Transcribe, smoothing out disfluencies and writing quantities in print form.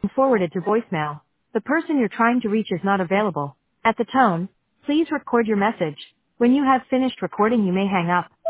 forwarded to voicemail. The person you're trying to reach is not available. At the tone, please record your message. When you have finished recording, you may hang up.